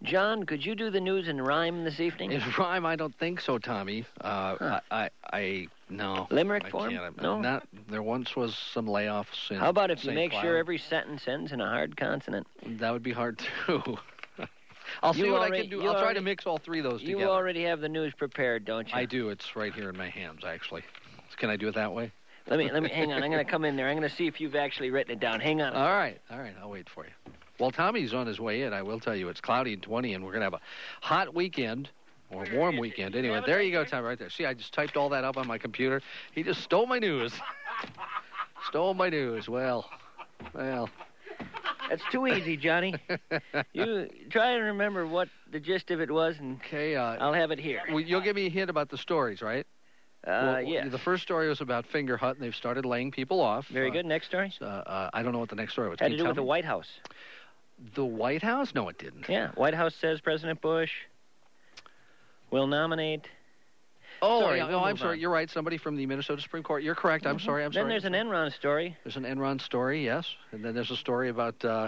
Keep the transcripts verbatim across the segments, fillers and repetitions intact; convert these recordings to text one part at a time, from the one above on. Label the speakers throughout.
Speaker 1: John, could you do the news in rhyme this evening?
Speaker 2: In rhyme, I don't think so, Tommy. Uh,
Speaker 1: Huh.
Speaker 2: I, I, I, no.
Speaker 1: Limerick
Speaker 2: I
Speaker 1: form?
Speaker 2: can't.
Speaker 1: No?
Speaker 2: Not, there once was some layoffs in
Speaker 1: How about if you
Speaker 2: Saint
Speaker 1: make
Speaker 2: Cloud.
Speaker 1: sure every sentence ends in a hard consonant?
Speaker 2: That would be hard, too. I'll
Speaker 1: You
Speaker 2: see what I
Speaker 1: already-
Speaker 2: can do.
Speaker 1: you
Speaker 2: I'll try
Speaker 1: already-
Speaker 2: to mix all three of those
Speaker 1: You
Speaker 2: together.
Speaker 1: already have the news prepared, don't you?
Speaker 2: I do. It's right here in my hands, actually. Can I do it that way?
Speaker 1: Let me, let me, hang on. I'm going to come in there. I'm going to see if you've actually written it down. Hang on.
Speaker 2: All right. All right. I'll wait for you. Well, Tommy's on his way in. I will tell you, it's cloudy and twenty, and we're going to have a hot weekend, or a warm weekend. Anyway, there you go, Tommy, right there. See, I just typed all that up on my computer. He just stole my news. Stole my news. Well, well.
Speaker 1: That's too easy, Johnny. You try and remember what the gist of it was, and
Speaker 2: Okay. Uh,
Speaker 1: I'll have it here.
Speaker 2: well, you'll give me a hint about the stories, right?
Speaker 1: Uh,
Speaker 2: Well,
Speaker 1: yeah.
Speaker 2: The first story was about Finger Hut, and they've started laying people off.
Speaker 1: Very
Speaker 2: Uh,
Speaker 1: good. Next story.
Speaker 2: Uh, uh, I don't know what the next story was.
Speaker 1: Had
Speaker 2: Can
Speaker 1: to
Speaker 2: you
Speaker 1: do
Speaker 2: tell
Speaker 1: with the
Speaker 2: me?
Speaker 1: White House.
Speaker 2: The White House? No, it didn't.
Speaker 1: Yeah. White House says President Bush will nominate.
Speaker 2: Oh,
Speaker 1: Sorry,
Speaker 2: yeah,
Speaker 1: we'll
Speaker 2: no, I'm
Speaker 1: move
Speaker 2: sorry.
Speaker 1: on.
Speaker 2: You're right. Somebody from the Minnesota Supreme Court. You're correct. I'm sorry. I'm
Speaker 1: then
Speaker 2: sorry.
Speaker 1: there's
Speaker 2: I'm
Speaker 1: an
Speaker 2: sorry.
Speaker 1: Enron story.
Speaker 2: There's an Enron story, yes. And then there's a story about... Uh...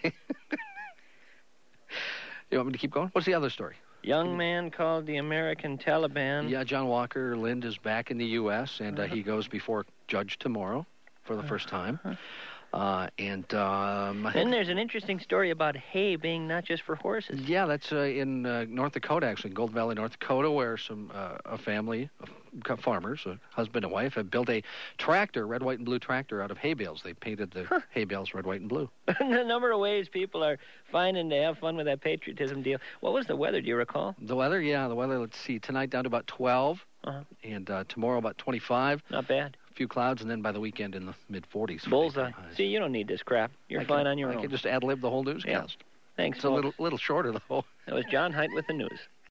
Speaker 2: You want me to keep going? What's the other story?
Speaker 1: Young man called the American Taliban.
Speaker 2: Yeah, John Walker Lind is back in the U S, and uh, he goes before judge tomorrow for the first time. Uh, and... Um,
Speaker 1: Then there's an interesting story about hay being not just for horses.
Speaker 2: Yeah, that's uh, in uh, North Dakota, actually, in Gold Valley, North Dakota, where some uh, a family of co- farmers, a husband and wife, have built a tractor, red, white, and blue tractor out of hay bales. They painted the hay bales red, white, and blue.
Speaker 1: The number of ways people are finding to have fun with that patriotism deal. What was the weather, do you recall?
Speaker 2: The weather, yeah, the weather, let's see, tonight down to about twelve,
Speaker 1: Uh-huh.
Speaker 2: and uh, tomorrow about twenty-five.
Speaker 1: Not bad.
Speaker 2: A few clouds, and then by the weekend in the mid-forties.
Speaker 1: Bullseye. See, you don't need this crap. You're
Speaker 2: I
Speaker 1: fine
Speaker 2: can,
Speaker 1: on your
Speaker 2: I
Speaker 1: own.
Speaker 2: can just ad-lib the whole newscast.
Speaker 1: Thanks,
Speaker 2: It's a
Speaker 1: folks.
Speaker 2: little, little shorter, though.
Speaker 1: That was John Height with the news.